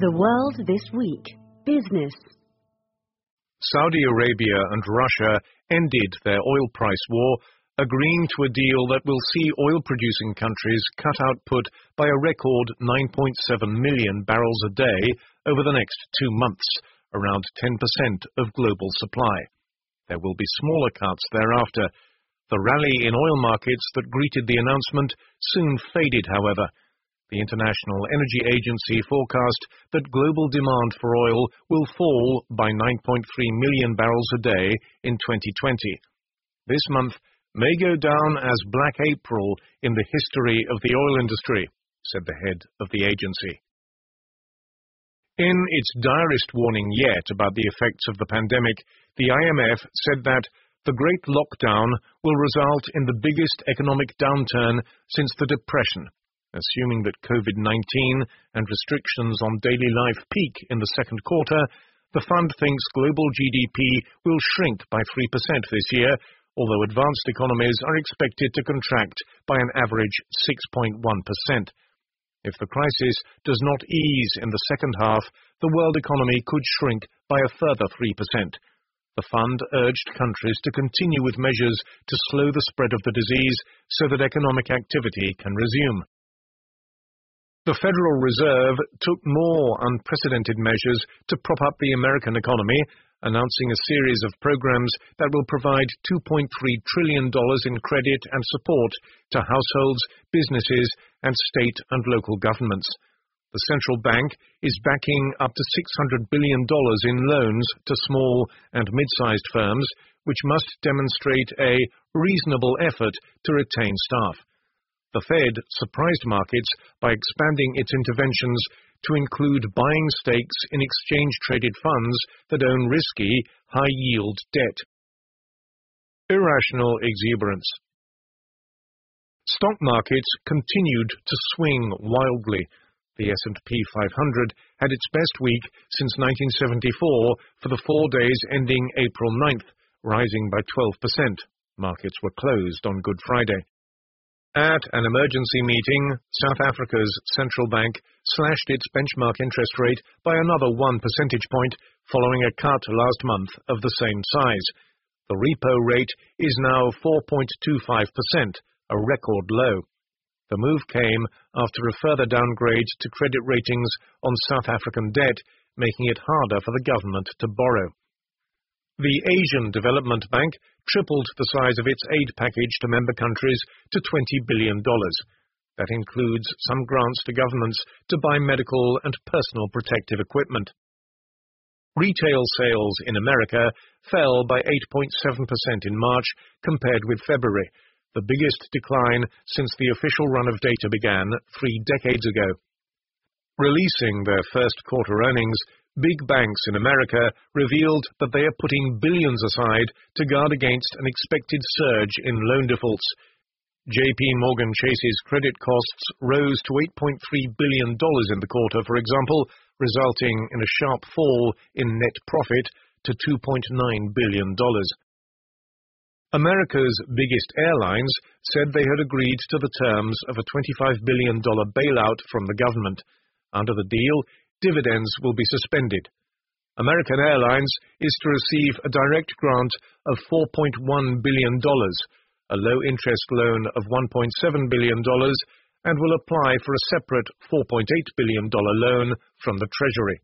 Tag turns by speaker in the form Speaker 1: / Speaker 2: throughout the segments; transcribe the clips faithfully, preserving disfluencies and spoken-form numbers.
Speaker 1: The World This Week. Business.
Speaker 2: Saudi Arabia and Russia ended their oil price war, agreeing to a deal that will see oil-producing countries cut output by a record nine point seven million barrels a day over the next two months, around ten percent of global supply. There will be smaller cuts thereafter. The rally in oil markets that greeted the announcement soon faded, however. The International Energy Agency forecast that global demand for oil will fall by nine point three million barrels a day in twenty twenty. This month may go down as Black April in the history of the oil industry, said the head of the agency. In its direst warning yet about the effects of the pandemic, the I M F said that the Great Lockdown will result in the biggest economic downturn since the Depression, assuming that COVID nineteen and restrictions on daily life peak in the second quarter. The fund thinks global G D P will shrink by three percent this year, although advanced economies are expected to contract by an average six point one percent. If the crisis does not ease in the second half, the world economy could shrink by a further three percent. The fund urged countries to continue with measures to slow the spread of the disease so that economic activity can resume. The Federal Reserve took more unprecedented measures to prop up the American economy, announcing a series of programs that will provide two point three trillion dollars in credit and support to households, businesses, and state and local governments. The central bank is backing up to six hundred billion dollars in loans to small and mid-sized firms, which must demonstrate a reasonable effort to retain staff. The Fed surprised markets by expanding its interventions to include buying stakes in exchange-traded funds that own risky, high-yield debt. Irrational exuberance. Stock markets continued to swing wildly. The S and P five hundred had its best week since nineteen seventy-four for the four days ending April ninth, rising by twelve percent. Markets were closed on Good Friday. At an emergency meeting, South Africa's central bank slashed its benchmark interest rate by another one percentage point, following a cut last month of the same size. The repo rate is now four point two five percent, a record low. The move came after a further downgrade to credit ratings on South African debt, making it harder for the government to borrow. The Asian Development Bank tripled the size of its aid package to member countries to twenty billion dollars. That includes some grants to governments to buy medical and personal protective equipment. Retail sales in America fell by eight point seven percent in March compared with February, the biggest decline since the official run of data began three decades ago. Releasing their first quarter earnings, big banks in America revealed that they are putting billions aside to guard against an expected surge in loan defaults. J P Morgan Chase's credit costs rose to eight point three billion dollars in the quarter, for example, resulting in a sharp fall in net profit to two point nine billion dollars. America's biggest airlines said they had agreed to the terms of a twenty-five billion dollars bailout from the government. Under the deal, dividends will be suspended. American Airlines is to receive a direct grant of four point one billion dollars, a low-interest loan of one point seven billion dollars, and will apply for a separate four point eight billion dollars loan from the Treasury.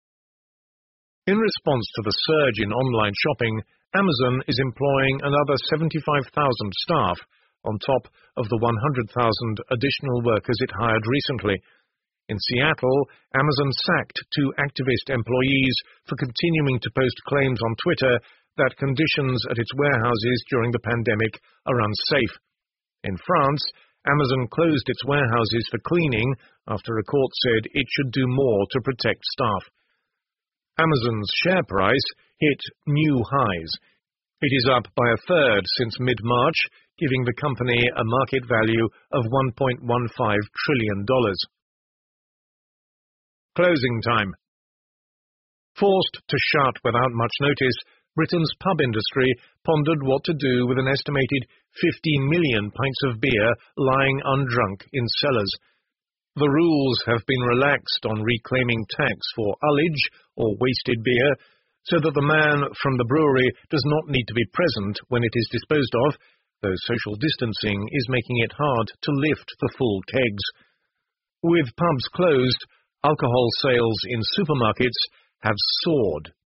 Speaker 2: In response to the surge in online shopping, Amazon is employing another seventy-five thousand staff, on top of the one hundred thousand additional workers it hired recently. In Seattle, Amazon sacked two activist employees for continuing to post claims on Twitter that conditions at its warehouses during the pandemic are unsafe. In France, Amazon closed its warehouses for cleaning after a court said it should do more to protect staff. Amazon's share price hit new highs. It is up by a third since mid-March, giving the company a market value of one point one five trillion dollars. Closing time. Forced to shut without much notice, Britain's pub industry pondered what to do with an estimated fifty million pints of beer lying undrunk in cellars. The rules have been relaxed on reclaiming tax for ullage, or wasted beer, so that the man from the brewery does not need to be present when it is disposed of, though social distancing is making it hard to lift the full kegs. With pubs closed, alcohol sales in supermarkets have soared